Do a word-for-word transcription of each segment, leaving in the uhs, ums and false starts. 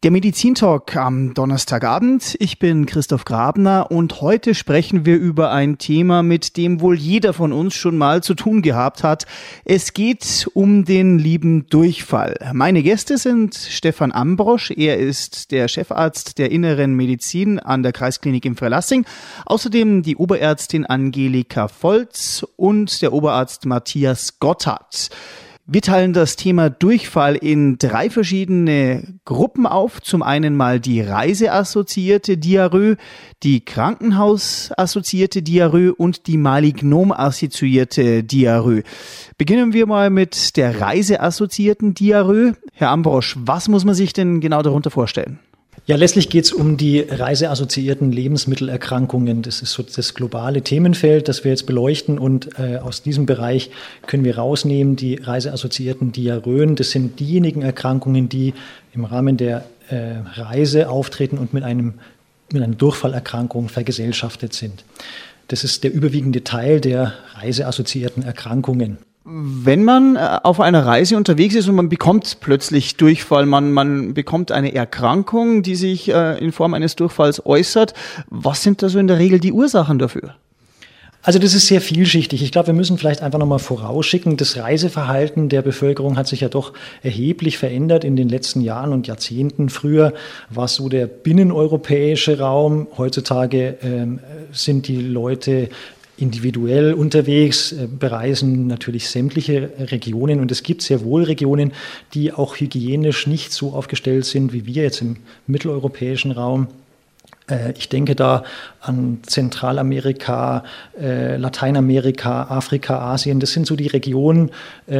Der Medizintalk am Donnerstagabend. Ich bin Christoph Grabner und heute sprechen wir über ein Thema, mit dem wohl jeder von uns schon mal zu tun gehabt hat. Es geht um den lieben Durchfall. Meine Gäste sind Stefan Ambrosch. Er ist der Chefarzt der Inneren Medizin an der Kreisklinik in Freilassing. Außerdem die Oberärztin Angelika Volz und der Oberarzt Matthias Gotthard. Wir teilen das Thema Durchfall in drei verschiedene Gruppen auf. Zum einen mal die reiseassoziierte Diarrhoe, die krankenhausassoziierte Diarrhoe und die malignom-assoziierte Diarrhoe. Beginnen wir mal mit der reiseassoziierten Diarrhoe. Herr Ambrosch, was muss man sich denn genau darunter vorstellen? Ja, letztlich geht es um die reiseassoziierten Lebensmittelerkrankungen. Das ist so das globale Themenfeld, das wir jetzt beleuchten. Und äh, aus diesem Bereich können wir rausnehmen die reiseassoziierten Diarrhoen. Das sind diejenigen Erkrankungen, die im Rahmen der äh, Reise auftreten und mit, einem, mit einer Durchfallerkrankung vergesellschaftet sind. Das ist der überwiegende Teil der reiseassoziierten Erkrankungen. Wenn man auf einer Reise unterwegs ist und man bekommt plötzlich Durchfall, man, man bekommt eine Erkrankung, die sich äh, in Form eines Durchfalls äußert, was sind da so in der Regel die Ursachen dafür? Also das ist sehr vielschichtig. Ich glaube, wir müssen vielleicht einfach nochmal vorausschicken, das Reiseverhalten der Bevölkerung hat sich ja doch erheblich verändert in den letzten Jahren und Jahrzehnten. Früher war es so der binneneuropäische Raum, heutzutage ähm, sind die Leute individuell unterwegs, bereisen natürlich sämtliche Regionen und es gibt sehr wohl Regionen, die auch hygienisch nicht so aufgestellt sind wie wir jetzt im mitteleuropäischen Raum. Ich denke da an Zentralamerika, Lateinamerika, Afrika, Asien. Das sind so die Regionen,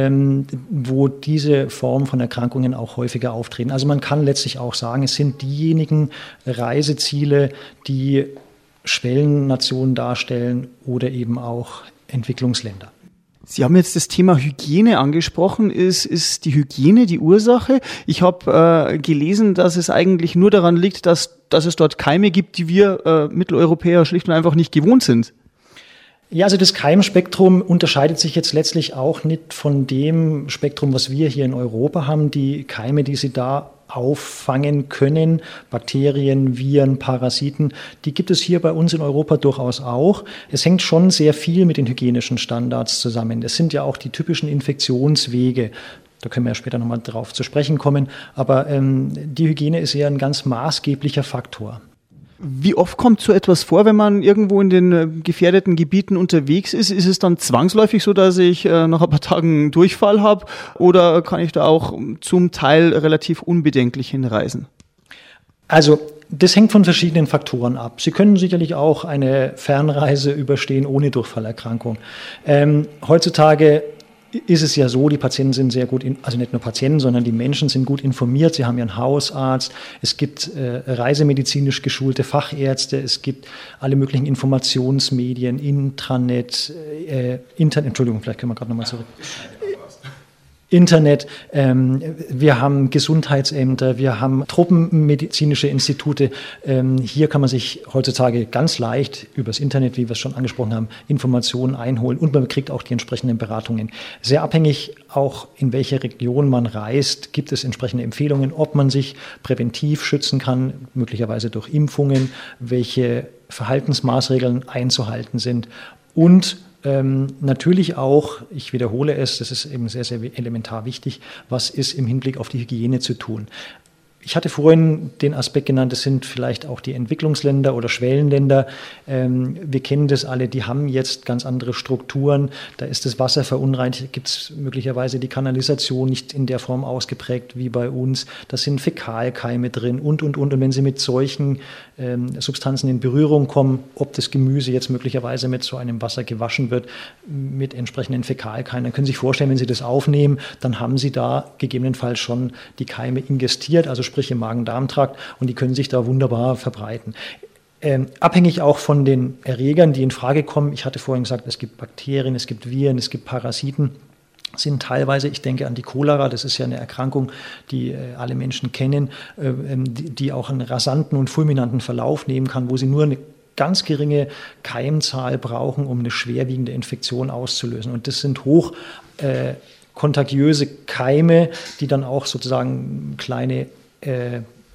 wo diese Form von Erkrankungen auch häufiger auftreten. Also man kann letztlich auch sagen, es sind diejenigen Reiseziele, die Schwellennationen darstellen oder eben auch Entwicklungsländer. Sie haben jetzt das Thema Hygiene angesprochen. Ist, ist die Hygiene die Ursache? Ich habe äh, gelesen, dass es eigentlich nur daran liegt, dass, dass es dort Keime gibt, die wir äh, Mitteleuropäer schlicht und einfach nicht gewohnt sind. Ja, also das Keimspektrum unterscheidet sich jetzt letztlich auch nicht von dem Spektrum, was wir hier in Europa haben. Die Keime, die Sie da auffangen können, Bakterien, Viren, Parasiten, die gibt es hier bei uns in Europa durchaus auch. Es hängt schon sehr viel mit den hygienischen Standards zusammen. Es sind ja auch die typischen Infektionswege. Da können wir ja später nochmal drauf zu sprechen kommen. Aber ähm, die Hygiene ist eher ein ganz maßgeblicher Faktor. Wie oft kommt so etwas vor, wenn man irgendwo in den äh, gefährdeten Gebieten unterwegs ist? Ist es dann zwangsläufig so, dass ich äh, nach ein paar Tagen Durchfall habe? Oder kann ich da auch zum Teil relativ unbedenklich hinreisen? Also das hängt von verschiedenen Faktoren ab. Sie können sicherlich auch eine Fernreise überstehen ohne Durchfallerkrankung. Ähm, heutzutage ist es ja so, die Patienten sind sehr gut, in, also nicht nur Patienten, sondern die Menschen sind gut informiert. Sie haben ihren Hausarzt. Es gibt äh, reisemedizinisch geschulte Fachärzte. Es gibt alle möglichen Informationsmedien, Intranet, äh, Internet, Entschuldigung, vielleicht können wir gerade nochmal zurück. Internet, ähm, wir haben Gesundheitsämter, wir haben tropenmedizinische Institute. Ähm, hier kann man sich heutzutage ganz leicht übers Internet, wie wir es schon angesprochen haben, Informationen einholen und man kriegt auch die entsprechenden Beratungen. Sehr abhängig auch, in welche Region man reist, gibt es entsprechende Empfehlungen, ob man sich präventiv schützen kann, möglicherweise durch Impfungen, welche Verhaltensmaßregeln einzuhalten sind und Ähm, natürlich auch, ich wiederhole es, das ist eben sehr, sehr elementar wichtig, was ist im Hinblick auf die Hygiene zu tun. Ich hatte vorhin den Aspekt genannt, das sind vielleicht auch die Entwicklungsländer oder Schwellenländer. Ähm, wir kennen das alle, die haben jetzt ganz andere Strukturen. Da ist das Wasser verunreinigt, gibt es möglicherweise die Kanalisation nicht in der Form ausgeprägt wie bei uns. Da sind Fäkalkeime drin und, und, und. Und wenn Sie mit solchen ähm, Substanzen in Berührung kommen, ob das Gemüse jetzt möglicherweise mit so einem Wasser gewaschen wird, mit entsprechenden Fäkalkeimen, dann können Sie sich vorstellen, wenn Sie das aufnehmen, dann haben Sie da gegebenenfalls schon die Keime ingestiert, also sprich im Magen-Darm-Trakt, und die können sich da wunderbar verbreiten. Ähm, abhängig auch von den Erregern, die in Frage kommen. Ich hatte vorhin gesagt, es gibt Bakterien, es gibt Viren, es gibt Parasiten. Sind teilweise, ich denke an die Cholera, das ist ja eine Erkrankung, die äh, alle Menschen kennen, äh, die, die auch einen rasanten und fulminanten Verlauf nehmen kann, wo sie nur eine ganz geringe Keimzahl brauchen, um eine schwerwiegende Infektion auszulösen. Und das sind hoch äh, kontagiöse Keime, die dann auch sozusagen kleine äh,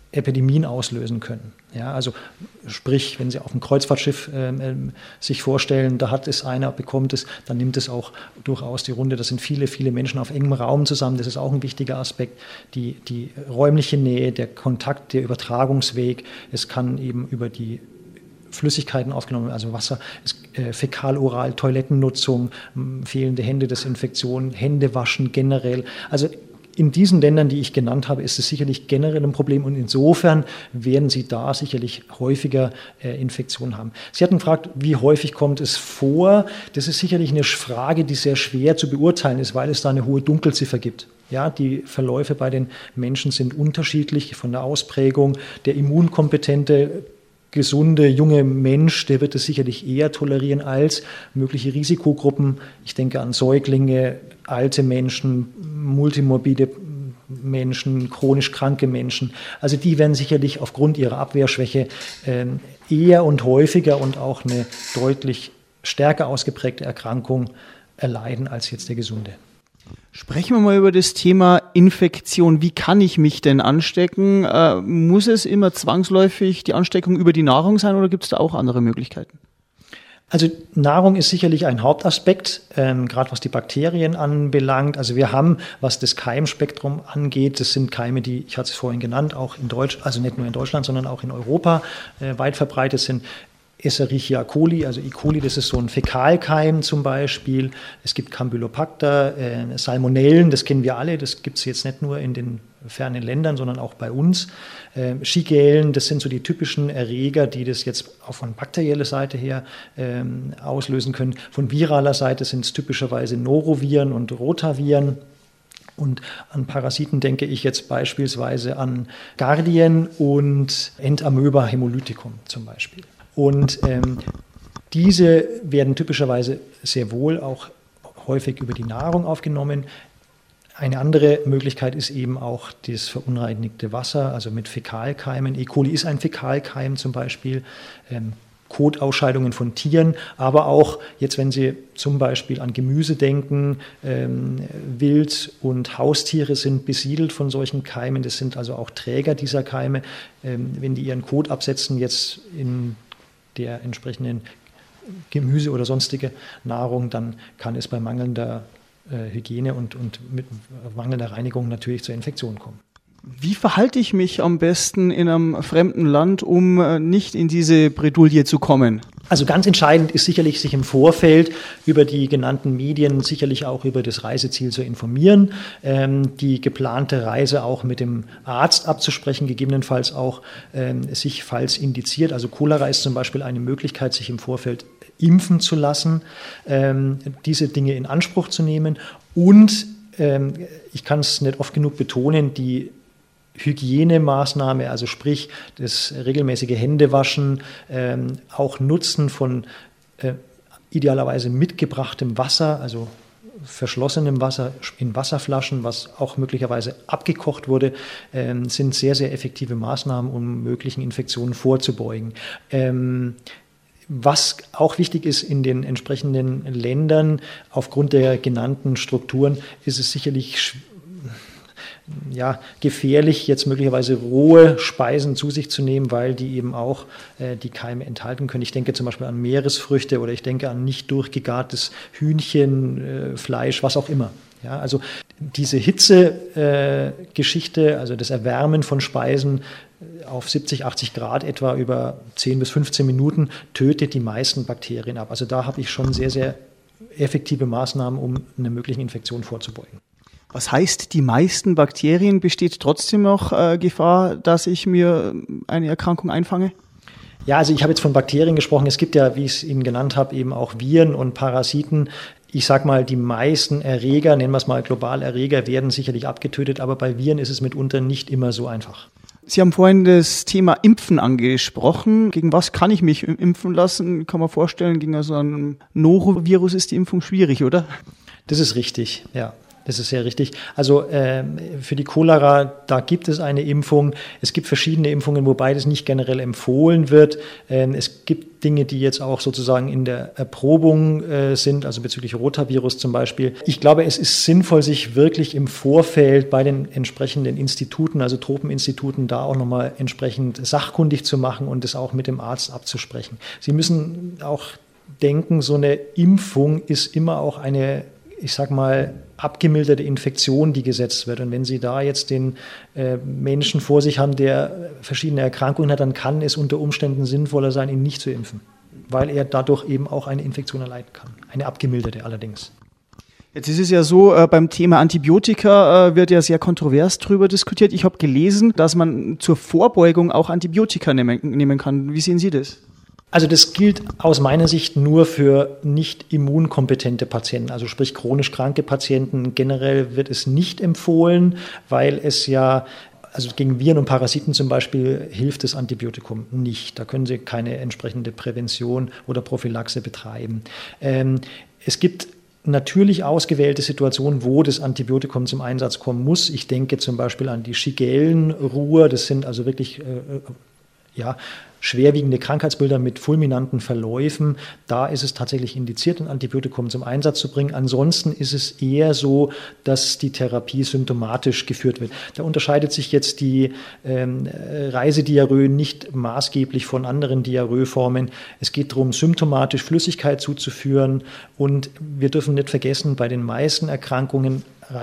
Epidemien auslösen können. Ja, also sprich, wenn Sie auf einem Kreuzfahrtschiff äh, äh, sich vorstellen, da hat es einer, bekommt es, dann nimmt es auch durchaus die Runde. Das sind viele, viele Menschen auf engem Raum zusammen. Das ist auch ein wichtiger Aspekt. Die, die räumliche Nähe, der Kontakt, der Übertragungsweg. Es kann eben über die Flüssigkeiten aufgenommen, also Wasser, es, äh, Fäkal-Oral, Toilettennutzung, m, fehlende Händedesinfektion, Händewaschen generell. Also in diesen Ländern, die ich genannt habe, ist es sicherlich generell ein Problem und insofern werden Sie da sicherlich häufiger äh, Infektionen haben. Sie hatten gefragt, wie häufig kommt es vor? Das ist sicherlich eine Frage, die sehr schwer zu beurteilen ist, weil es da eine hohe Dunkelziffer gibt. Ja, die Verläufe bei den Menschen sind unterschiedlich von der Ausprägung. Der immunkompetente, gesunde, junge Mensch, der wird es sicherlich eher tolerieren als mögliche Risikogruppen. Ich denke an Säuglinge, alte Menschen, multimorbide Menschen, chronisch kranke Menschen. Also die werden sicherlich aufgrund ihrer Abwehrschwäche äh, eher und häufiger und auch eine deutlich stärker ausgeprägte Erkrankung erleiden als jetzt der Gesunde. Sprechen wir mal über das Thema Infektion. Wie kann ich mich denn anstecken? Äh, muss es immer zwangsläufig die Ansteckung über die Nahrung sein oder gibt es da auch andere Möglichkeiten? Also Nahrung ist sicherlich ein Hauptaspekt, ähm, gerade was die Bakterien anbelangt. Also wir haben, was das Keimspektrum angeht, das sind Keime, die, ich hatte es vorhin genannt, auch in Deutsch, also nicht nur in Deutschland, sondern auch in Europa äh, weit verbreitet sind. Escherichia coli, also E. coli, das ist so ein Fäkalkeim zum Beispiel. Es gibt Campylobacter, äh, Salmonellen, das kennen wir alle, das gibt es jetzt nicht nur in den fernen Ländern, sondern auch bei uns. Äh, Shigellen, das sind so die typischen Erreger, die das jetzt auch von bakterieller Seite her ähm, auslösen können. Von viraler Seite sind es typischerweise Noroviren und Rotaviren. Und an Parasiten denke ich jetzt beispielsweise an Gardien und Entamoeba hemolyticum zum Beispiel. Und ähm, diese werden typischerweise sehr wohl auch häufig über die Nahrung aufgenommen. Eine andere Möglichkeit ist eben auch das verunreinigte Wasser, also mit Fäkalkeimen. E. coli ist ein Fäkalkeim zum Beispiel. Ähm, Kotausscheidungen von Tieren, aber auch jetzt, wenn Sie zum Beispiel an Gemüse denken, ähm, Wild- und Haustiere sind besiedelt von solchen Keimen. Das sind also auch Träger dieser Keime. Ähm, wenn die ihren Kot absetzen, jetzt in der entsprechenden Gemüse oder sonstige Nahrung, dann kann es bei mangelnder äh, Hygiene und, und mit mangelnder Reinigung natürlich zur Infektion kommen. Wie verhalte ich mich am besten in einem fremden Land, um äh, nicht in diese Bredouille zu kommen? Also ganz entscheidend ist sicherlich, sich im Vorfeld über die genannten Medien, sicherlich auch über das Reiseziel zu informieren, ähm, die geplante Reise auch mit dem Arzt abzusprechen, gegebenenfalls auch ähm, sich, falls indiziert, also Cholera ist zum Beispiel eine Möglichkeit, sich im Vorfeld impfen zu lassen, ähm, diese Dinge in Anspruch zu nehmen und ähm, ich kann es nicht oft genug betonen, die Hygienemaßnahme, also sprich das regelmäßige Händewaschen, ähm, auch Nutzen von äh, idealerweise mitgebrachtem Wasser, also verschlossenem Wasser in Wasserflaschen, was auch möglicherweise abgekocht wurde, ähm, sind sehr, sehr effektive Maßnahmen, um möglichen Infektionen vorzubeugen. Ähm, Was auch wichtig ist in den entsprechenden Ländern, aufgrund der genannten Strukturen, ist es sicherlich ja, gefährlich, jetzt möglicherweise rohe Speisen zu sich zu nehmen, weil die eben auch äh, die Keime enthalten können. Ich denke zum Beispiel an Meeresfrüchte oder ich denke an nicht durchgegartes Hühnchen, äh, Fleisch, was auch immer. Ja, also diese Hitze-Geschichte, äh, also das Erwärmen von Speisen auf siebzig, achtzig Grad etwa über zehn bis fünfzehn Minuten tötet die meisten Bakterien ab. Also da habe ich schon sehr, sehr effektive Maßnahmen, um einer möglichen Infektion vorzubeugen. Was heißt, die meisten Bakterien, besteht trotzdem noch äh, Gefahr, dass ich mir eine Erkrankung einfange? Ja, also ich habe jetzt von Bakterien gesprochen. Es gibt ja, wie ich es Ihnen genannt habe, eben auch Viren und Parasiten. Ich sage mal, die meisten Erreger, nennen wir es mal global Erreger, werden sicherlich abgetötet, aber bei Viren ist es mitunter nicht immer so einfach. Sie haben vorhin das Thema Impfen angesprochen. Gegen was kann ich mich impfen lassen? Kann man vorstellen, gegen so ein Norovirus ist die Impfung schwierig, oder? Das ist richtig, ja. das ist sehr richtig. Also äh, für die Cholera, da gibt es eine Impfung. Es gibt verschiedene Impfungen, wobei das nicht generell empfohlen wird. Ähm, es gibt Dinge, die jetzt auch sozusagen in der Erprobung äh, sind, also bezüglich Rotavirus zum Beispiel. Ich glaube, es ist sinnvoll, sich wirklich im Vorfeld bei den entsprechenden Instituten, also Tropeninstituten, da auch nochmal entsprechend sachkundig zu machen und es auch mit dem Arzt abzusprechen. Sie müssen auch denken, so eine Impfung ist immer auch eine, ich sag mal, abgemilderte Infektion, die gesetzt wird. Und wenn Sie da jetzt den äh, Menschen vor sich haben, der verschiedene Erkrankungen hat, dann kann es unter Umständen sinnvoller sein, ihn nicht zu impfen, weil er dadurch eben auch eine Infektion erleiden kann. Eine abgemilderte allerdings. Jetzt ist es ja so, äh, beim Thema Antibiotika äh, wird ja sehr kontrovers drüber diskutiert. Ich habe gelesen, dass man zur Vorbeugung auch Antibiotika nehmen, nehmen kann. Wie sehen Sie das? Also das gilt aus meiner Sicht nur für nicht immunkompetente Patienten, also sprich chronisch kranke Patienten. Generell wird es nicht empfohlen, weil es ja, also gegen Viren und Parasiten zum Beispiel, hilft das Antibiotikum nicht. Da können Sie keine entsprechende Prävention oder Prophylaxe betreiben. Ähm, es gibt natürlich ausgewählte Situationen, wo das Antibiotikum zum Einsatz kommen muss. Ich denke zum Beispiel an die Shigellenruhr. Das sind also wirklich äh, ja, schwerwiegende Krankheitsbilder mit fulminanten Verläufen. Da ist es tatsächlich indiziert, ein Antibiotikum zum Einsatz zu bringen. Ansonsten ist es eher so, dass die Therapie symptomatisch geführt wird. Da unterscheidet sich jetzt die ähm, Reisediarrhoe nicht maßgeblich von anderen Diarrhoeformen. Es geht darum, symptomatisch Flüssigkeit zuzuführen. Und wir dürfen nicht vergessen, bei den meisten Erkrankungen,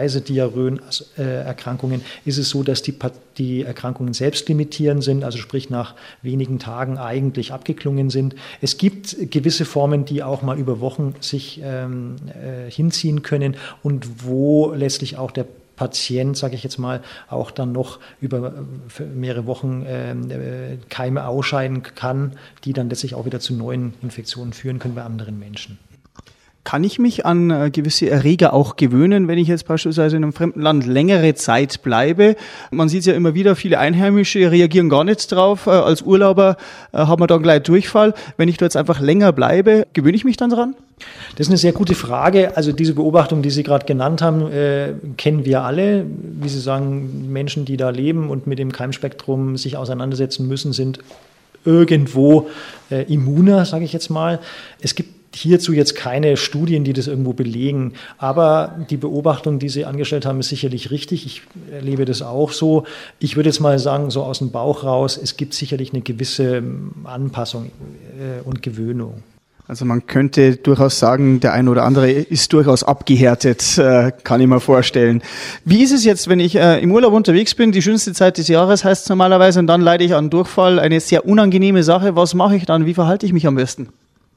Reisediarrhoen-Erkrankungen, ist es so, dass die, die Erkrankungen selbstlimitierend sind, also sprich nach wenigen Tagen eigentlich abgeklungen sind. Es gibt gewisse Formen, die auch mal über Wochen sich ähm, äh, hinziehen können und wo letztlich auch der Patient, sage ich jetzt mal, auch dann noch über mehrere Wochen äh, Keime ausscheiden kann, die dann letztlich auch wieder zu neuen Infektionen führen können bei anderen Menschen. Kann ich mich an äh, gewisse Erreger auch gewöhnen, wenn ich jetzt beispielsweise in einem fremden Land längere Zeit bleibe? Man sieht es ja immer wieder, viele Einheimische reagieren gar nicht drauf. Äh, als Urlauber äh, hat man dann gleich Durchfall. Wenn ich da jetzt einfach länger bleibe, gewöhne ich mich dann dran? Das ist eine sehr gute Frage. Also diese Beobachtung, die Sie gerade genannt haben, äh, kennen wir alle. Wie Sie sagen, Menschen, die da leben und mit dem Keimspektrum sich auseinandersetzen müssen, sind irgendwo äh, immuner, sage ich jetzt mal. Es gibt hierzu jetzt keine Studien, die das irgendwo belegen. Aber die Beobachtung, die Sie angestellt haben, ist sicherlich richtig. Ich erlebe das auch so. Ich würde jetzt mal sagen, so aus dem Bauch raus, es gibt sicherlich eine gewisse Anpassung äh, und Gewöhnung. Also man könnte durchaus sagen, der ein oder andere ist durchaus abgehärtet, äh, kann ich mir vorstellen. Wie ist es jetzt, wenn ich äh, im Urlaub unterwegs bin, die schönste Zeit des Jahres heißt es normalerweise, und dann leide ich an Durchfall, eine sehr unangenehme Sache. Was mache ich dann? Wie verhalte ich mich am besten?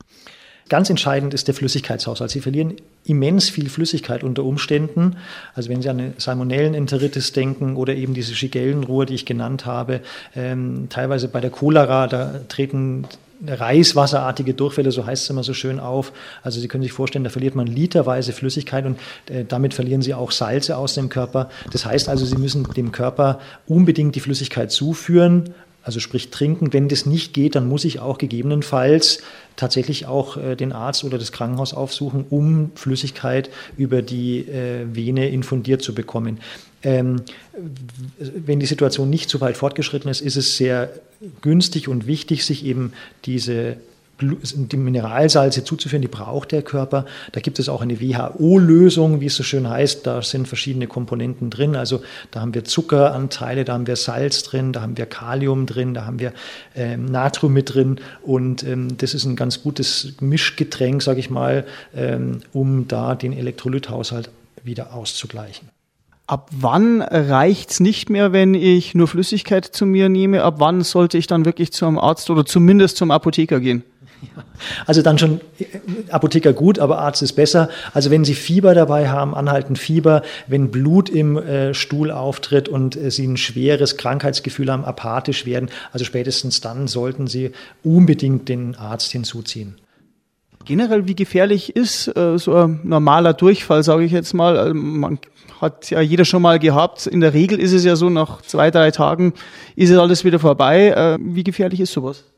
Ganz entscheidend ist der Flüssigkeitshaushalt. Sie verlieren immens viel Flüssigkeit unter Umständen. Also wenn Sie an eine Salmonellenenteritis denken oder eben diese Shigellenruhr, die ich genannt habe, ähm, teilweise bei der Cholera, da treten reiswasserartige Durchfälle, so heißt es immer so schön, auf. Also Sie können sich vorstellen, da verliert man literweise Flüssigkeit und äh, damit verlieren Sie auch Salze aus dem Körper. Das heißt also, Sie müssen dem Körper unbedingt die Flüssigkeit zuführen, also sprich trinken. Wenn das nicht geht, dann muss ich auch gegebenenfalls tatsächlich auch äh, den Arzt oder das Krankenhaus aufsuchen, um Flüssigkeit über die äh, Vene infundiert zu bekommen. Ähm, wenn die Situation nicht so weit fortgeschritten ist, ist es sehr günstig und wichtig, sich eben diese die Mineralsalze zuzuführen, die braucht der Körper. Da gibt es auch eine W H O-Lösung, wie es so schön heißt. Da sind verschiedene Komponenten drin. Also da haben wir Zuckeranteile, da haben wir Salz drin, da haben wir Kalium drin, da haben wir ähm, Natrium mit drin. Und ähm, das ist ein ganz gutes Mischgetränk, sage ich mal, ähm, um da den Elektrolythaushalt wieder auszugleichen. Ab wann reicht's nicht mehr, wenn ich nur Flüssigkeit zu mir nehme? Ab wann sollte ich dann wirklich zum Arzt oder zumindest zum Apotheker gehen? Also dann schon Apotheker gut, aber Arzt ist besser. Also wenn Sie Fieber dabei haben, anhaltend Fieber, wenn Blut im äh, Stuhl auftritt und äh, Sie ein schweres Krankheitsgefühl haben, apathisch werden, also spätestens dann sollten Sie unbedingt den Arzt hinzuziehen. Generell, wie gefährlich ist äh, so ein normaler Durchfall, sage ich jetzt mal? Also man hat ja jeder schon mal gehabt. In der Regel ist es ja so, nach zwei, drei Tagen ist es alles wieder vorbei. Äh, wie gefährlich ist sowas?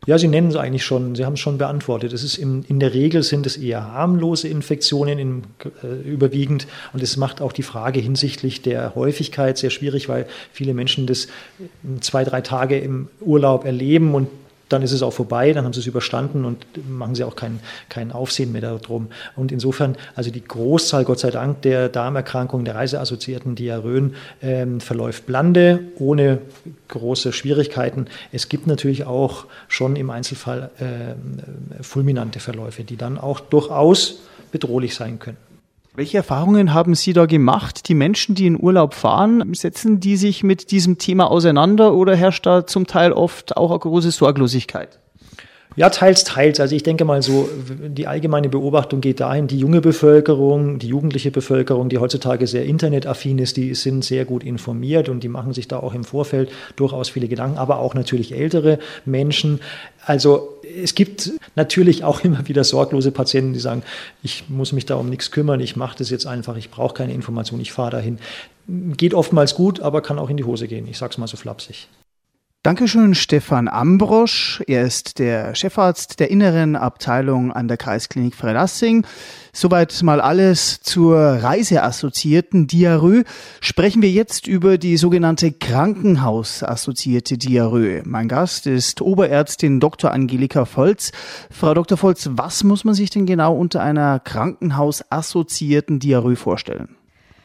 Ja, Sie nennen es eigentlich schon, Sie haben es schon beantwortet. Es ist in, in der Regel sind es eher harmlose Infektionen in, äh, überwiegend und es macht auch die Frage hinsichtlich der Häufigkeit sehr schwierig, weil viele Menschen das zwei, drei Tage im Urlaub erleben und dann ist es auch vorbei, dann haben sie es überstanden und machen sie auch kein, kein Aufsehen mehr darum. Und insofern, also die Großzahl, Gott sei Dank, der Darmerkrankungen, der reiseassoziierten Diarrhöen ähm, verläuft blande, ohne große Schwierigkeiten. Es gibt natürlich auch schon im Einzelfall äh, fulminante Verläufe, die dann auch durchaus bedrohlich sein können. Welche Erfahrungen haben Sie da gemacht? Die Menschen, die in Urlaub fahren, setzen die sich mit diesem Thema auseinander oder herrscht da zum Teil oft auch eine große Sorglosigkeit? Ja, teils, teils. Also ich denke mal so, die allgemeine Beobachtung geht dahin, die junge Bevölkerung, die jugendliche Bevölkerung, die heutzutage sehr internetaffin ist, die sind sehr gut informiert und die machen sich da auch im Vorfeld durchaus viele Gedanken, aber auch natürlich ältere Menschen. Also es gibt natürlich auch immer wieder sorglose Patienten, die sagen, ich muss mich da um nichts kümmern, ich mache das jetzt einfach, ich brauche keine Information, ich fahre dahin. Geht oftmals gut, aber kann auch in die Hose gehen. Ich sage es mal so flapsig. Dankeschön, Stefan Ambrosch. Er ist der Chefarzt der inneren Abteilung an der Kreisklinik Freilassing. Soweit mal alles zur reiseassoziierten Diarrhoe. Sprechen wir jetzt über die sogenannte krankenhausassoziierte Diarrhoe. Mein Gast ist Oberärztin Doktor Angelika Volz. Frau Doktor Volz, was muss man sich denn genau unter einer krankenhausassoziierten Diarrhoe vorstellen?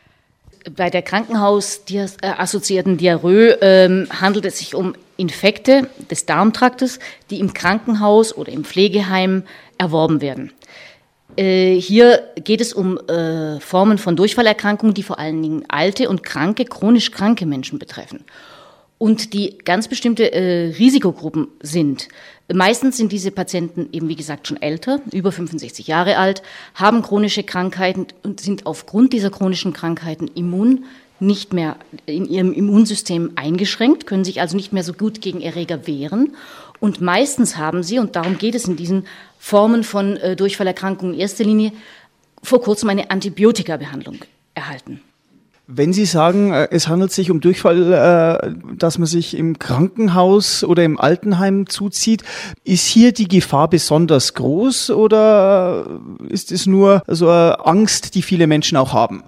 Bei der krankenhausassoziierten Diarrhoe ähm, handelt es sich um Infekte des Darmtraktes, die im Krankenhaus oder im Pflegeheim erworben werden. Äh, hier geht es um äh, Formen von Durchfallerkrankungen, die vor allen Dingen alte und kranke, chronisch kranke Menschen betreffen und die ganz bestimmte äh, Risikogruppen sind. Meistens sind diese Patienten eben, wie gesagt, schon älter, über fünfundsechzig Jahre alt, haben chronische Krankheiten und sind aufgrund dieser chronischen Krankheiten immun nicht mehr in ihrem Immunsystem eingeschränkt, können sich also nicht mehr so gut gegen Erreger wehren. Und meistens haben sie, und darum geht es in diesen Formen von äh, Durchfallerkrankungen in erster Linie, vor kurzem eine Antibiotikabehandlung erhalten. Wenn Sie sagen, es handelt sich um Durchfall, dass man sich im Krankenhaus oder im Altenheim zuzieht, ist hier die Gefahr besonders groß oder ist es nur so eine Angst, die viele Menschen auch haben?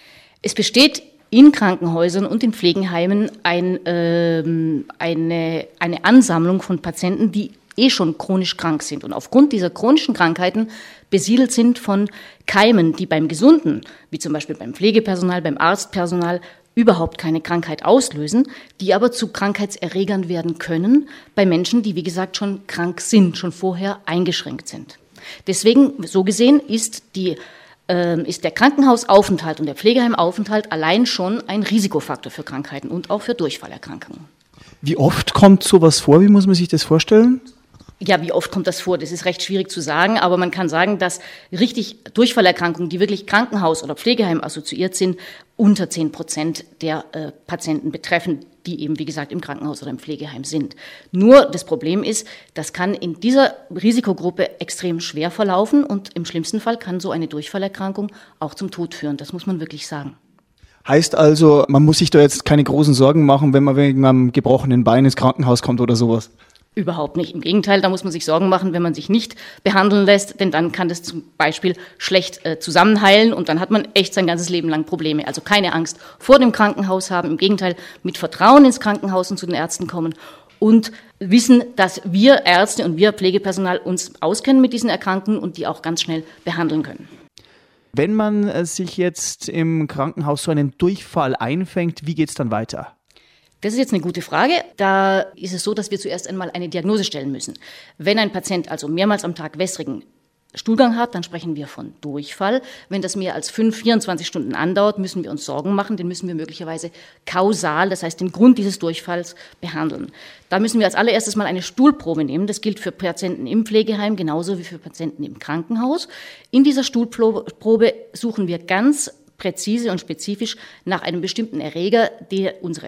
Es besteht in Krankenhäusern und in Pflegeheimen ein, ähm, eine, eine Ansammlung von Patienten, die eh schon chronisch krank sind und aufgrund dieser chronischen Krankheiten besiedelt sind von Keimen, die beim Gesunden, wie zum Beispiel beim Pflegepersonal, beim Arztpersonal, überhaupt keine Krankheit auslösen, die aber zu Krankheitserregern werden können bei Menschen, die, wie gesagt, schon krank sind, schon vorher eingeschränkt sind. Deswegen, so gesehen, ist, die, äh, ist der Krankenhausaufenthalt und der Pflegeheimaufenthalt allein schon ein Risikofaktor für Krankheiten und auch für Durchfallerkrankungen. Wie oft kommt sowas vor? Wie muss man sich das vorstellen? Ja, wie oft kommt das vor? Das ist recht schwierig zu sagen, aber man kann sagen, dass richtig Durchfallerkrankungen, die wirklich Krankenhaus- oder Pflegeheim assoziiert sind, unter zehn Prozent der äh, Patienten betreffen, die eben, wie gesagt, im Krankenhaus oder im Pflegeheim sind. Nur das Problem ist, das kann in dieser Risikogruppe extrem schwer verlaufen und im schlimmsten Fall kann so eine Durchfallerkrankung auch zum Tod führen. Das muss man wirklich sagen. Heißt also, man muss sich da jetzt keine großen Sorgen machen, wenn man wegen einem gebrochenen Bein ins Krankenhaus kommt oder sowas? Überhaupt nicht. Im Gegenteil, da muss man sich Sorgen machen, wenn man sich nicht behandeln lässt, denn dann kann das zum Beispiel schlecht äh, zusammenheilen und dann hat man echt sein ganzes Leben lang Probleme. Also keine Angst vor dem Krankenhaus haben, im Gegenteil mit Vertrauen ins Krankenhaus und zu den Ärzten kommen und wissen, dass wir Ärzte und wir Pflegepersonal uns auskennen mit diesen Erkrankungen und die auch ganz schnell behandeln können. Wenn man sich jetzt im Krankenhaus so einen Durchfall einfängt, wie geht's dann weiter? Das ist jetzt eine gute Frage. Da ist es so, dass wir zuerst einmal eine Diagnose stellen müssen. Wenn ein Patient also mehrmals am Tag wässrigen Stuhlgang hat, dann sprechen wir von Durchfall. Wenn das mehr als fünf, vierundzwanzig Stunden andauert, müssen wir uns Sorgen machen. Den müssen wir möglicherweise kausal, das heißt den Grund dieses Durchfalls, behandeln. Da müssen wir als allererstes mal eine Stuhlprobe nehmen. Das gilt für Patienten im Pflegeheim genauso wie für Patienten im Krankenhaus. In dieser Stuhlprobe suchen wir ganz präzise und spezifisch nach einem bestimmten Erreger, der unsere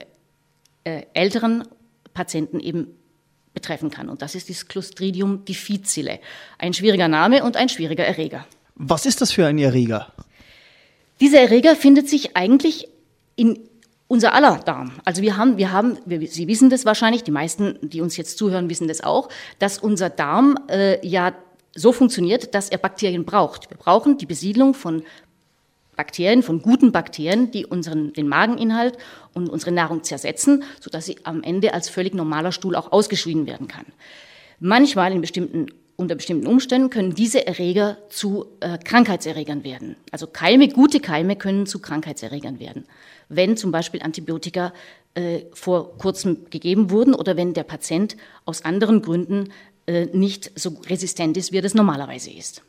äh, älteren Patienten eben betreffen kann. Und das ist das Clostridium difficile. Ein schwieriger Name und ein schwieriger Erreger. Was ist das für ein Erreger? Dieser Erreger findet sich eigentlich in Unser aller Darm. Also wir haben, wir haben, wir, Sie wissen das wahrscheinlich, die meisten, die uns jetzt zuhören, wissen das auch, dass unser Darm äh, ja so funktioniert, dass er Bakterien braucht. Wir brauchen die Besiedlung von Bakterien, von guten Bakterien, die unseren, den Mageninhalt und unsere Nahrung zersetzen, sodass sie am Ende als völlig normaler Stuhl auch ausgeschieden werden kann. Manchmal in bestimmten Unter bestimmten Umständen können diese Erreger zu äh, Krankheitserregern werden. Also Keime, gute Keime können zu Krankheitserregern werden. Wenn zum Beispiel Antibiotika äh, vor kurzem gegeben wurden oder wenn der Patient aus anderen Gründen äh, nicht so resistent ist, wie er das normalerweise ist.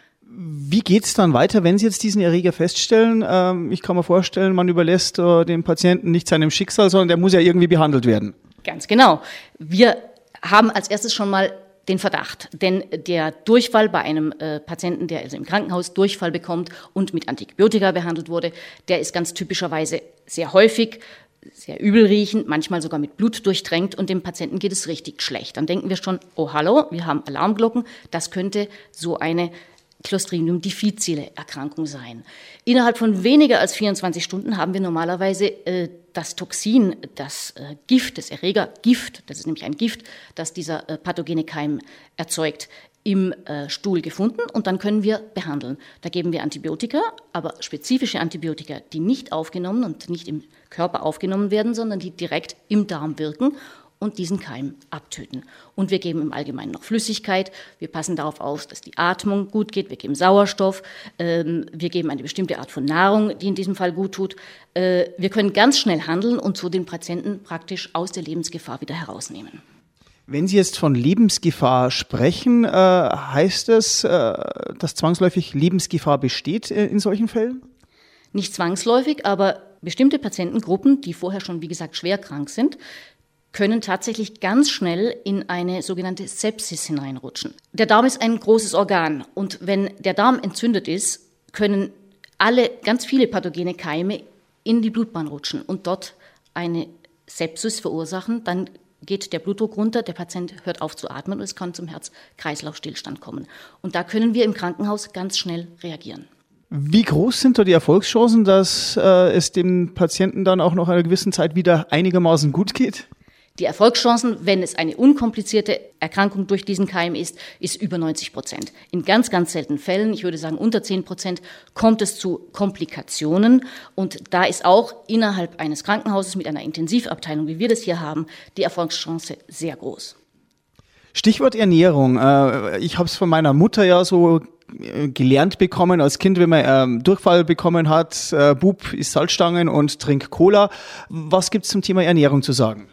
Wie geht's dann weiter, wenn Sie jetzt diesen Erreger feststellen? Ähm, ich kann mir vorstellen, man überlässt äh, dem Patienten nicht seinem Schicksal, sondern der muss ja irgendwie behandelt werden. Ganz genau. Wir haben als erstes schon mal den Verdacht, denn der Durchfall bei einem äh, Patienten, der also im Krankenhaus Durchfall bekommt und mit Antibiotika behandelt wurde, der ist ganz typischerweise sehr häufig, sehr übel riechend, manchmal sogar mit Blut durchtränkt und dem Patienten geht es richtig schlecht. Dann denken wir schon, oh hallo, wir haben Alarmglocken, das könnte so eine Clostridium difficile Erkrankung sein. Innerhalb von weniger als vierundzwanzig Stunden haben wir normalerweise äh, das Toxin, das äh, Gift, das Erregergift, das ist nämlich ein Gift, das dieser äh, pathogene Keim erzeugt, im äh, Stuhl gefunden und dann können wir behandeln. Da geben wir Antibiotika, aber spezifische Antibiotika, die nicht aufgenommen und nicht im Körper aufgenommen werden, sondern die direkt im Darm wirken und diesen Keim abtöten. Und wir geben im Allgemeinen noch Flüssigkeit, wir passen darauf auf, dass die Atmung gut geht, wir geben Sauerstoff, ähm, wir geben eine bestimmte Art von Nahrung, die in diesem Fall gut tut. Äh, wir können ganz schnell handeln und so den Patienten praktisch aus der Lebensgefahr wieder herausnehmen. Wenn Sie jetzt von Lebensgefahr sprechen, äh, heißt das, äh, dass zwangsläufig Lebensgefahr besteht äh, in solchen Fällen? Nicht zwangsläufig, aber bestimmte Patientengruppen, die vorher schon, wie gesagt, schwer krank sind, können tatsächlich ganz schnell in eine sogenannte Sepsis hineinrutschen. Der Darm ist ein großes Organ und wenn der Darm entzündet ist, können alle, ganz viele pathogene Keime in die Blutbahn rutschen und dort eine Sepsis verursachen. Dann geht der Blutdruck runter, der Patient hört auf zu atmen und es kann zum Herz-Kreislauf-Stillstand kommen. Und da können wir im Krankenhaus ganz schnell reagieren. Wie groß sind da die Erfolgschancen, dass äh, es dem Patienten dann auch nach einer gewissen Zeit wieder einigermaßen gut geht? Die Erfolgschancen, wenn es eine unkomplizierte Erkrankung durch diesen Keim ist, ist über neunzig Prozent. In ganz, ganz seltenen Fällen, ich würde sagen unter zehn Prozent, kommt es zu Komplikationen. Und da ist auch innerhalb eines Krankenhauses mit einer Intensivabteilung, wie wir das hier haben, die Erfolgschance sehr groß. Stichwort Ernährung. Ich habe es von meiner Mutter ja so gelernt bekommen als Kind, wenn man ähm, Durchfall bekommen hat, äh, Bub, isst Salzstangen und trink Cola. Was gibt's zum Thema Ernährung zu sagen?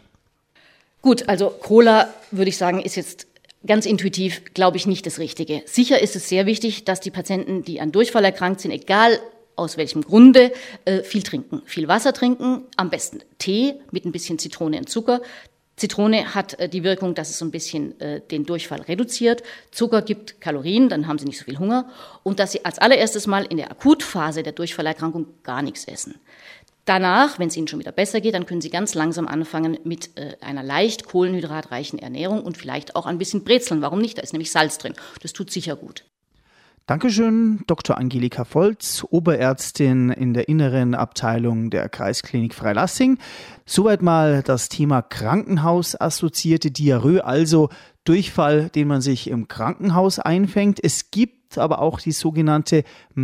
Gut, also Cola, würde ich sagen, ist jetzt ganz intuitiv, glaube ich, nicht das Richtige. Sicher ist es sehr wichtig, dass die Patienten, die an Durchfall erkrankt sind, egal aus welchem Grunde, äh, viel trinken. Viel Wasser trinken, am besten Tee mit ein bisschen Zitrone und Zucker. Zitrone hat äh, die Wirkung, dass es so ein bisschen äh, den Durchfall reduziert. Zucker gibt Kalorien, dann haben sie nicht so viel Hunger. Und dass sie als allererstes mal in der Akutphase der Durchfallerkrankung gar nichts essen. Danach, wenn es Ihnen schon wieder besser geht, dann können Sie ganz langsam anfangen mit äh, einer leicht kohlenhydratreichen Ernährung und vielleicht auch ein bisschen Brezeln. Warum nicht? Da ist nämlich Salz drin. Das tut sicher gut. Dankeschön, Doktor Angelika Volz, Oberärztin in der inneren Abteilung der Kreisklinik Freilassing. Soweit mal das Thema Krankenhausassoziierte Diarrhoe, also Durchfall, den man sich im Krankenhaus einfängt. Es gibt aber auch die sogenannte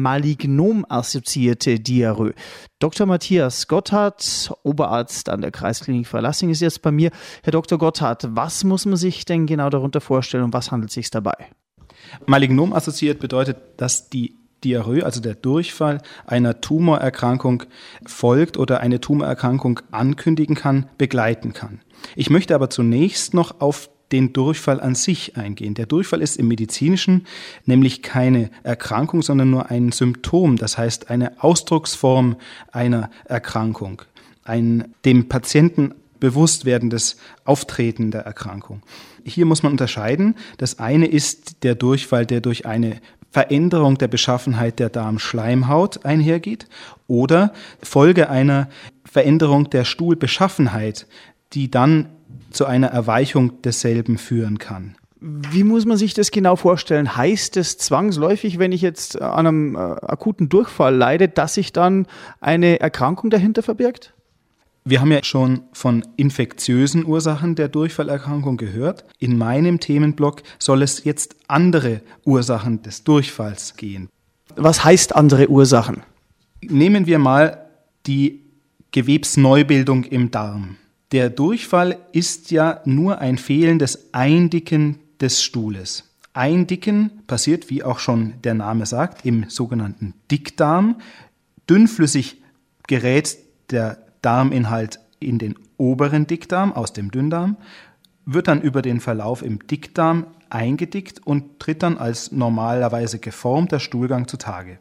Malignom-assoziierte Diarrhoe. Doktor Matthias Gotthard, Oberarzt an der Kreisklinik Freilassing, ist jetzt bei mir. Herr Doktor Gotthard, was muss man sich denn genau darunter vorstellen und was handelt es sich dabei? Malignom assoziiert bedeutet, dass die Diarrhoe, also der Durchfall, einer Tumorerkrankung folgt oder eine Tumorerkrankung ankündigen kann, begleiten kann. Ich möchte aber zunächst noch auf den Durchfall an sich eingehen. Der Durchfall ist im Medizinischen nämlich keine Erkrankung, sondern nur ein Symptom, das heißt eine Ausdrucksform einer Erkrankung, ein dem Patienten bewusst werdendes Auftreten der Erkrankung. Hier muss man unterscheiden. Das eine ist der Durchfall, der durch eine Veränderung der Beschaffenheit der Darmschleimhaut einhergeht oder Folge einer Veränderung der Stuhlbeschaffenheit, die dann zu einer Erweichung desselben führen kann. Wie muss man sich das genau vorstellen? Heißt es zwangsläufig, wenn ich jetzt an einem äh, akuten Durchfall leide, dass sich dann eine Erkrankung dahinter verbirgt? Wir haben ja schon von infektiösen Ursachen der Durchfallerkrankung gehört. In meinem Themenblock soll es jetzt andere Ursachen des Durchfalls gehen. Was heißt andere Ursachen? Nehmen wir mal die Gewebsneubildung im Darm. Der Durchfall ist ja nur ein fehlendes Eindicken des Stuhles. Eindicken passiert, wie auch schon der Name sagt, im sogenannten Dickdarm. Dünnflüssig gerät der Darminhalt in den oberen Dickdarm aus dem Dünndarm, wird dann über den Verlauf im Dickdarm eingedickt und tritt dann als normalerweise geformter Stuhlgang zutage.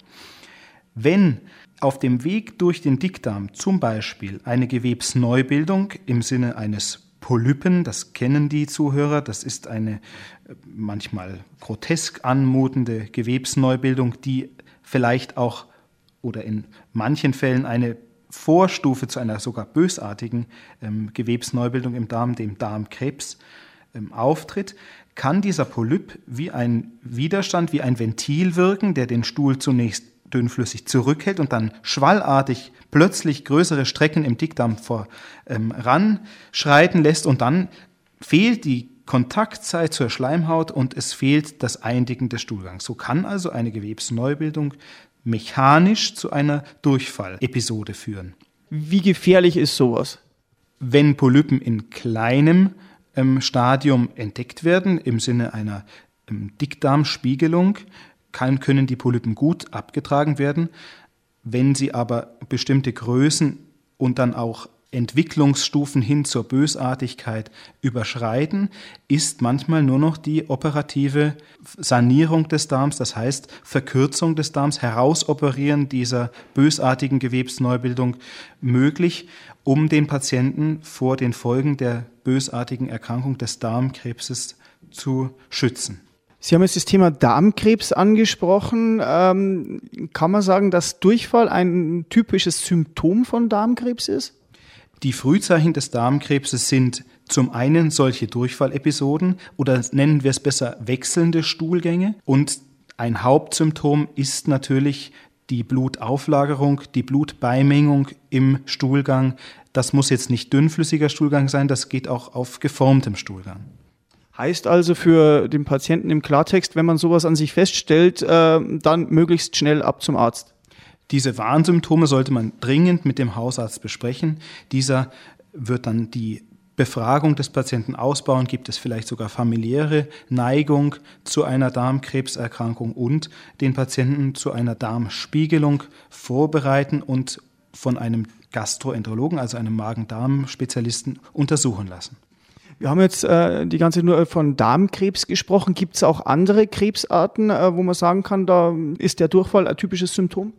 Wenn auf dem Weg durch den Dickdarm zum Beispiel eine Gewebsneubildung im Sinne eines Polypen, das kennen die Zuhörer, das ist eine manchmal grotesk anmutende Gewebsneubildung, die vielleicht auch oder in manchen Fällen eine Vorstufe zu einer sogar bösartigen ähm, Gewebsneubildung im Darm, dem Darmkrebs, ähm, auftritt, kann dieser Polyp wie ein Widerstand, wie ein Ventil wirken, der den Stuhl zunächst dünnflüssig zurückhält und dann schwallartig plötzlich größere Strecken im Dickdarm voranschreiten ähm, lässt und dann fehlt die Kontaktzeit zur Schleimhaut und es fehlt das Eindicken des Stuhlgangs. So kann also eine Gewebsneubildung mechanisch zu einer Durchfallepisode führen. Wie gefährlich ist sowas? Wenn Polypen in kleinem ähm, Stadium entdeckt werden, im Sinne einer ähm, Dickdarmspiegelung, kann, können die Polypen gut abgetragen werden. Wenn sie aber bestimmte Größen und dann auch Entwicklungsstufen hin zur Bösartigkeit überschreiten, ist manchmal nur noch die operative Sanierung des Darms, das heißt Verkürzung des Darms, Herausoperieren dieser bösartigen Gewebsneubildung möglich, um den Patienten vor den Folgen der bösartigen Erkrankung des Darmkrebses zu schützen. Sie haben jetzt das Thema Darmkrebs angesprochen. Ähm, kann man sagen, dass Durchfall ein typisches Symptom von Darmkrebs ist? Die Frühzeichen des Darmkrebses sind zum einen solche Durchfallepisoden oder nennen wir es besser wechselnde Stuhlgänge. Und ein Hauptsymptom ist natürlich die Blutauflagerung, die Blutbeimengung im Stuhlgang. Das muss jetzt nicht dünnflüssiger Stuhlgang sein, das geht auch auf geformtem Stuhlgang. Heißt also für den Patienten im Klartext, wenn man sowas an sich feststellt, äh, dann möglichst schnell ab zum Arzt. Diese Warnsymptome sollte man dringend mit dem Hausarzt besprechen. Dieser wird dann die Befragung des Patienten ausbauen. Gibt es vielleicht sogar familiäre Neigung zu einer Darmkrebserkrankung und den Patienten zu einer Darmspiegelung vorbereiten und von einem Gastroenterologen, also einem Magen-Darm-Spezialisten, untersuchen lassen. Wir haben jetzt äh, die ganze Zeit nur von Darmkrebs gesprochen. Gibt es auch andere Krebsarten, äh, wo man sagen kann, da ist der Durchfall ein typisches Symptom?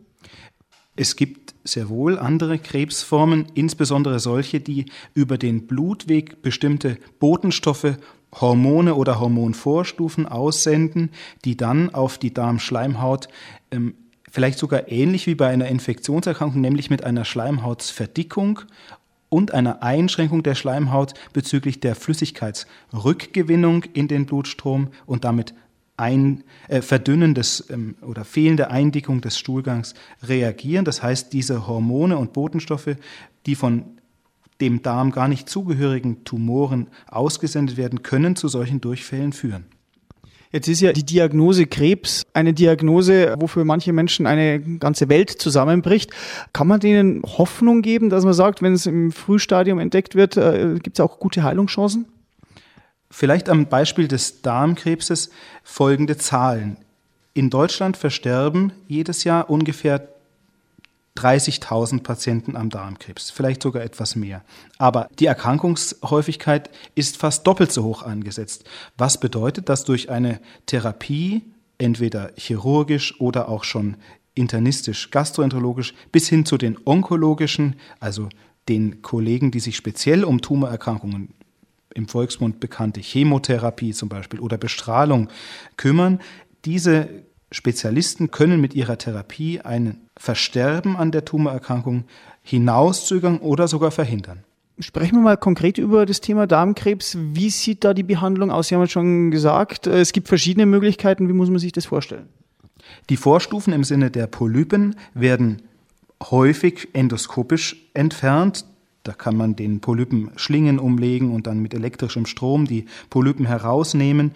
Es gibt sehr wohl andere Krebsformen, insbesondere solche, die über den Blutweg bestimmte Botenstoffe, Hormone oder Hormonvorstufen aussenden, die dann auf die Darmschleimhaut ähm, vielleicht sogar ähnlich wie bei einer Infektionserkrankung, nämlich mit einer Schleimhautsverdickung und einer Einschränkung der Schleimhaut bezüglich der Flüssigkeitsrückgewinnung in den Blutstrom und damit ein äh, Verdünnen des ähm, oder fehlende Eindickung des Stuhlgangs reagieren. Das heißt, diese Hormone und Botenstoffe, die von dem Darm gar nicht zugehörigen Tumoren ausgesendet werden, können zu solchen Durchfällen führen. Jetzt ist ja die Diagnose Krebs eine Diagnose, wo für manche Menschen eine ganze Welt zusammenbricht. Kann man denen Hoffnung geben, dass man sagt, wenn es im Frühstadium entdeckt wird, äh, gibt es auch gute Heilungschancen? Vielleicht am Beispiel des Darmkrebses folgende Zahlen. In Deutschland versterben jedes Jahr ungefähr dreißigtausend Patienten am Darmkrebs, vielleicht sogar etwas mehr. Aber die Erkrankungshäufigkeit ist fast doppelt so hoch angesetzt. Was bedeutet, dass durch eine Therapie, entweder chirurgisch oder auch schon internistisch, gastroenterologisch, bis hin zu den onkologischen, also den Kollegen, die sich speziell um Tumorerkrankungen, im Volksmund bekannte Chemotherapie zum Beispiel oder Bestrahlung kümmern. Diese Spezialisten können mit ihrer Therapie ein Versterben an der Tumorerkrankung hinauszögern oder sogar verhindern. Sprechen wir mal konkret über das Thema Darmkrebs. Wie sieht da die Behandlung aus? Sie haben jetzt schon gesagt, es gibt verschiedene Möglichkeiten. Wie muss man sich das vorstellen? Die Vorstufen im Sinne der Polypen werden häufig endoskopisch entfernt. Da kann man den Polypen Schlingen umlegen und dann mit elektrischem Strom die Polypen herausnehmen.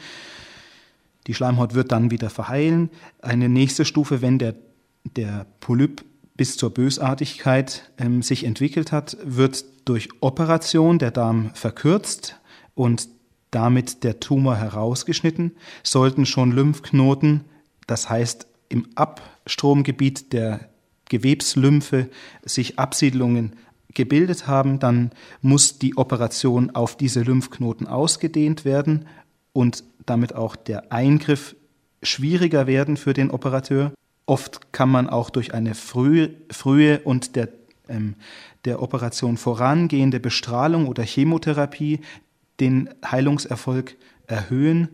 Die Schleimhaut wird dann wieder verheilen. Eine nächste Stufe, wenn der, der Polyp bis zur Bösartigkeit ähm, sich entwickelt hat, wird durch Operation der Darm verkürzt und damit der Tumor herausgeschnitten. Sollten schon Lymphknoten, das heißt im Abstromgebiet der Gewebslymphe, sich Absiedlungen gebildet haben, dann muss die Operation auf diese Lymphknoten ausgedehnt werden und damit auch der Eingriff schwieriger werden für den Operateur. Oft kann man auch durch eine frühe, frühe und der, ähm, der Operation vorangehende Bestrahlung oder Chemotherapie den Heilungserfolg erhöhen.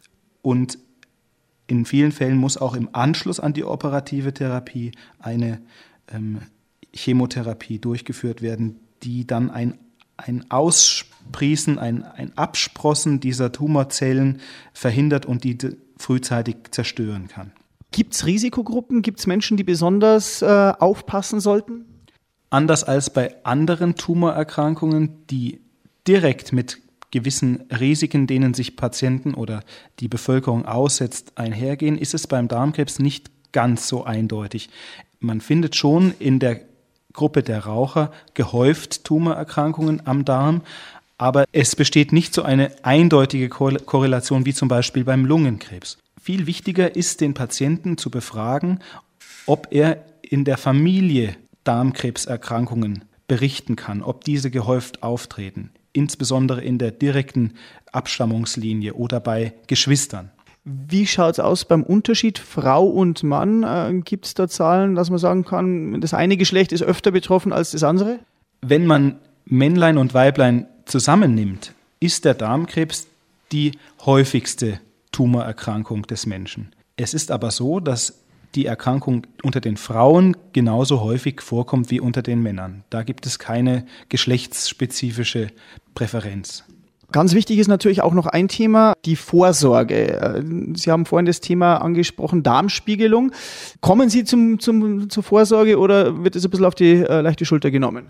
Und in vielen Fällen muss auch im Anschluss an die operative Therapie eine ähm, Chemotherapie durchgeführt werden, die dann ein, ein Aussprießen, ein, ein Absprossen dieser Tumorzellen verhindert und die frühzeitig zerstören kann. Gibt es Risikogruppen? Gibt es Menschen, die besonders äh, aufpassen sollten? Anders als bei anderen Tumorerkrankungen, die direkt mit gewissen Risiken, denen sich Patienten oder die Bevölkerung aussetzt, einhergehen, ist es beim Darmkrebs nicht ganz so eindeutig. Man findet schon in der Gruppe der Raucher gehäuft Tumorerkrankungen am Darm, aber es besteht nicht so eine eindeutige Korrelation wie zum Beispiel beim Lungenkrebs. Viel wichtiger ist, den Patienten zu befragen, ob er in der Familie Darmkrebserkrankungen berichten kann, ob diese gehäuft auftreten, insbesondere in der direkten Abstammungslinie oder bei Geschwistern. Wie schaut es aus beim Unterschied Frau und Mann? Äh, Gibt es da Zahlen, dass man sagen kann, das eine Geschlecht ist öfter betroffen als das andere? Wenn man Männlein und Weiblein zusammennimmt, ist der Darmkrebs die häufigste Tumorerkrankung des Menschen. Es ist aber so, dass die Erkrankung unter den Frauen genauso häufig vorkommt wie unter den Männern. Da gibt es keine geschlechtsspezifische Präferenz. Ganz wichtig ist natürlich auch noch ein Thema, die Vorsorge. Sie haben vorhin das Thema angesprochen, Darmspiegelung. Kommen Sie zum, zum, zur Vorsorge oder wird es ein bisschen auf die äh, leichte Schulter genommen?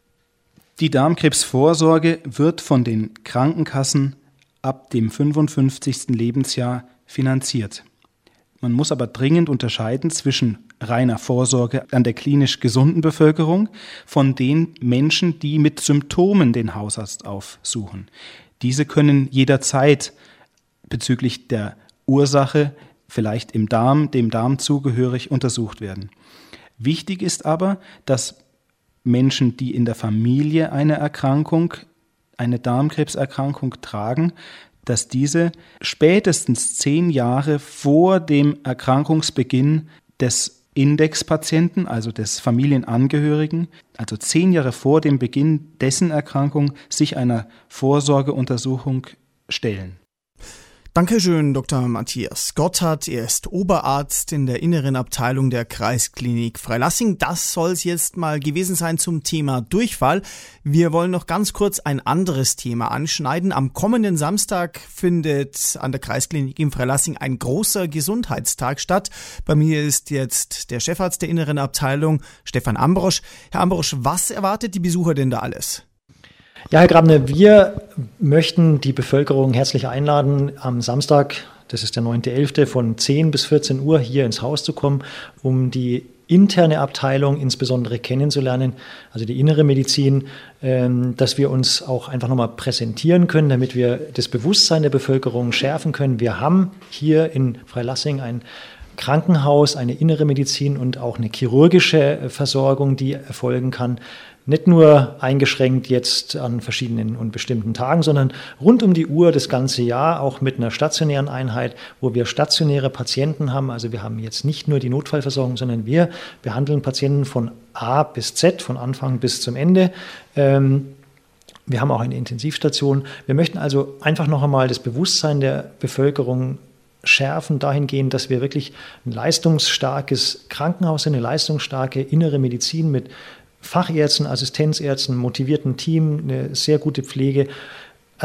Die Darmkrebsvorsorge wird von den Krankenkassen ab dem fünfundfünfzigsten Lebensjahr finanziert. Man muss aber dringend unterscheiden zwischen reiner Vorsorge an der klinisch gesunden Bevölkerung von den Menschen, die mit Symptomen den Hausarzt aufsuchen. Diese können jederzeit bezüglich der Ursache, vielleicht im Darm, dem Darm zugehörig, untersucht werden. Wichtig ist aber, dass Menschen, die in der Familie eine Erkrankung, eine Darmkrebserkrankung tragen, dass diese spätestens zehn Jahre vor dem Erkrankungsbeginn des Indexpatienten, also des Familienangehörigen, also zehn Jahre vor dem Beginn dessen Erkrankung, sich einer Vorsorgeuntersuchung stellen. Dankeschön, Doktor Matthias Gotthard. Er ist Oberarzt in der inneren Abteilung der Kreisklinik Freilassing. Das soll es jetzt mal gewesen sein zum Thema Durchfall. Wir wollen noch ganz kurz ein anderes Thema anschneiden. Am kommenden Samstag findet an der Kreisklinik in Freilassing ein großer Gesundheitstag statt. Bei mir ist jetzt der Chefarzt der inneren Abteilung, Stefan Ambrosch. Herr Ambrosch, was erwartet die Besucher denn da alles? Ja, Herr Grabner, wir möchten die Bevölkerung herzlich einladen, am Samstag, das ist der neunter elfter von zehn bis vierzehn Uhr hier ins Haus zu kommen, um die interne Abteilung insbesondere kennenzulernen, also die innere Medizin, dass wir uns auch einfach nochmal präsentieren können, damit wir das Bewusstsein der Bevölkerung schärfen können. Wir haben hier in Freilassing ein Krankenhaus, eine innere Medizin und auch eine chirurgische Versorgung, die erfolgen kann. Nicht nur eingeschränkt jetzt an verschiedenen und bestimmten Tagen, sondern rund um die Uhr das ganze Jahr, auch mit einer stationären Einheit, wo wir stationäre Patienten haben. Also wir haben jetzt nicht nur die Notfallversorgung, sondern wir behandeln Patienten von A bis Z, von Anfang bis zum Ende. Ähm, wir haben auch eine Intensivstation. Wir möchten also einfach noch einmal das Bewusstsein der Bevölkerung schärfen dahingehend, dass wir wirklich ein leistungsstarkes Krankenhaus sind, eine leistungsstarke innere Medizin mit Fachärzten, Assistenzärzten, motivierten Team, eine sehr gute Pflege. Also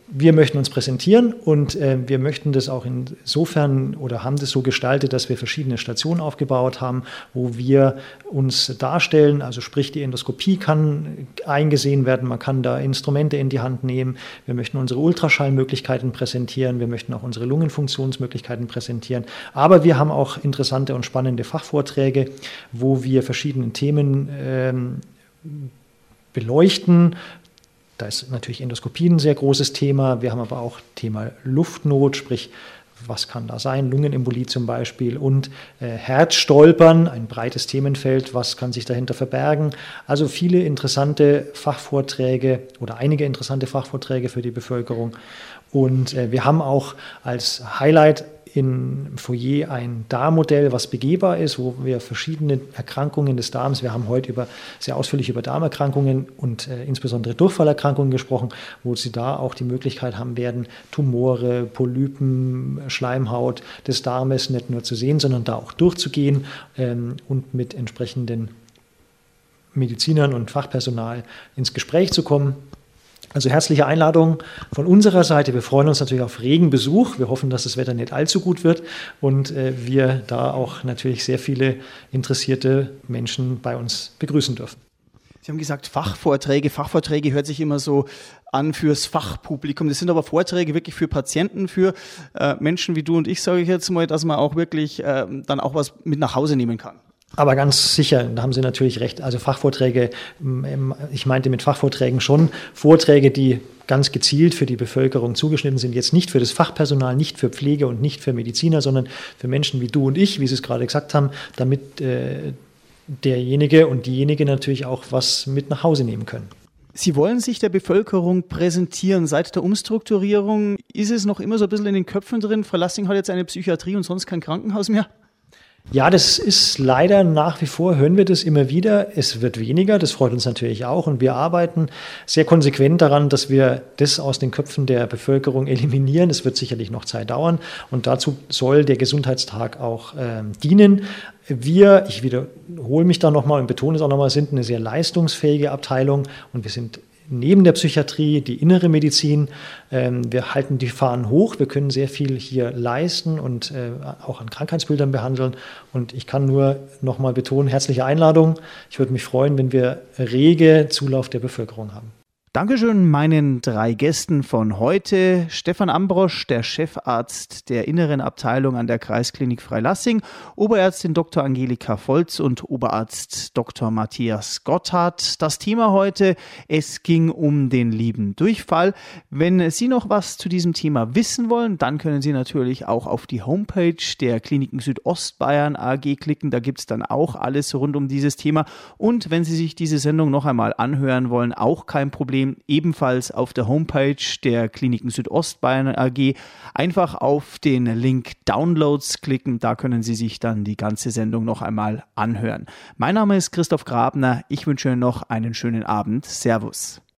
wir möchten uns präsentieren und äh, wir möchten das auch insofern oder haben das so gestaltet, dass wir verschiedene Stationen aufgebaut haben, wo wir uns darstellen, also sprich die Endoskopie kann eingesehen werden, man kann da Instrumente in die Hand nehmen, wir möchten unsere Ultraschallmöglichkeiten präsentieren, wir möchten auch unsere Lungenfunktionsmöglichkeiten präsentieren, aber wir haben auch interessante und spannende Fachvorträge, wo wir verschiedene Themen ähm, beleuchten. Da ist natürlich Endoskopie ein sehr großes Thema. Wir haben aber auch Thema Luftnot, sprich, was kann da sein? Lungenembolie zum Beispiel und äh, Herzstolpern, ein breites Themenfeld, was kann sich dahinter verbergen? Also viele interessante Fachvorträge oder einige interessante Fachvorträge für die Bevölkerung. Und äh, wir haben auch als Highlight im Foyer ein Darmmodell, was begehbar ist, wo wir verschiedene Erkrankungen des Darms, wir haben heute über, sehr ausführlich über Darmerkrankungen und äh, insbesondere Durchfallerkrankungen gesprochen, wo Sie da auch die Möglichkeit haben werden, Tumore, Polypen, Schleimhaut des Darmes nicht nur zu sehen, sondern da auch durchzugehen ähm, und mit entsprechenden Medizinern und Fachpersonal ins Gespräch zu kommen. Also herzliche Einladung von unserer Seite. Wir freuen uns natürlich auf regen Besuch. Wir hoffen, dass das Wetter nicht allzu gut wird und äh, wir da auch natürlich sehr viele interessierte Menschen bei uns begrüßen dürfen. Sie haben gesagt Fachvorträge. Fachvorträge hört sich immer so an fürs Fachpublikum. Das sind aber Vorträge wirklich für Patienten, für äh, Menschen wie du und ich, sage ich jetzt mal, dass man auch wirklich äh, dann auch was mit nach Hause nehmen kann. Aber ganz sicher, da haben Sie natürlich recht. Also Fachvorträge, ich meinte mit Fachvorträgen schon Vorträge, die ganz gezielt für die Bevölkerung zugeschnitten sind. Jetzt nicht für das Fachpersonal, nicht für Pflege und nicht für Mediziner, sondern für Menschen wie du und ich, wie Sie es gerade gesagt haben, damit äh, derjenige und diejenige natürlich auch was mit nach Hause nehmen können. Sie wollen sich der Bevölkerung präsentieren. Seit der Umstrukturierung ist es noch immer so ein bisschen in den Köpfen drin, Frau Lassing hat jetzt eine Psychiatrie und sonst kein Krankenhaus mehr? Ja, das ist leider nach wie vor, hören wir das immer wieder. Es wird weniger, das freut uns natürlich auch. Und wir arbeiten sehr konsequent daran, dass wir das aus den Köpfen der Bevölkerung eliminieren. Es wird sicherlich noch Zeit dauern. Und dazu soll der Gesundheitstag auch äh, dienen. Wir, ich wiederhole mich da nochmal und betone es auch nochmal, sind eine sehr leistungsfähige Abteilung und wir sind neben der Psychiatrie die innere Medizin. Ähm, wir halten die Fahnen hoch. Wir können sehr viel hier leisten und äh, auch an Krankheitsbildern behandeln. Und ich kann nur noch mal betonen, herzliche Einladung. Ich würde mich freuen, wenn wir rege Zulauf der Bevölkerung haben. Dankeschön meinen drei Gästen von heute. Stefan Ambrosch, der Chefarzt der inneren Abteilung an der Kreisklinik Freilassing, Oberärztin Doktor Angelika Volz und Oberarzt Doktor Matthias Gotthard. Das Thema heute, es ging um den lieben Durchfall. Wenn Sie noch was zu diesem Thema wissen wollen, dann können Sie natürlich auch auf die Homepage der Kliniken Südostbayern A G klicken. Da gibt es dann auch alles rund um dieses Thema. Und wenn Sie sich diese Sendung noch einmal anhören wollen, auch kein Problem. Ebenfalls auf der Homepage der Kliniken Südostbayern A G einfach auf den Link Downloads klicken, da können Sie sich dann die ganze Sendung noch einmal anhören. Mein Name ist Christoph Grabner, ich wünsche Ihnen noch einen schönen Abend. Servus.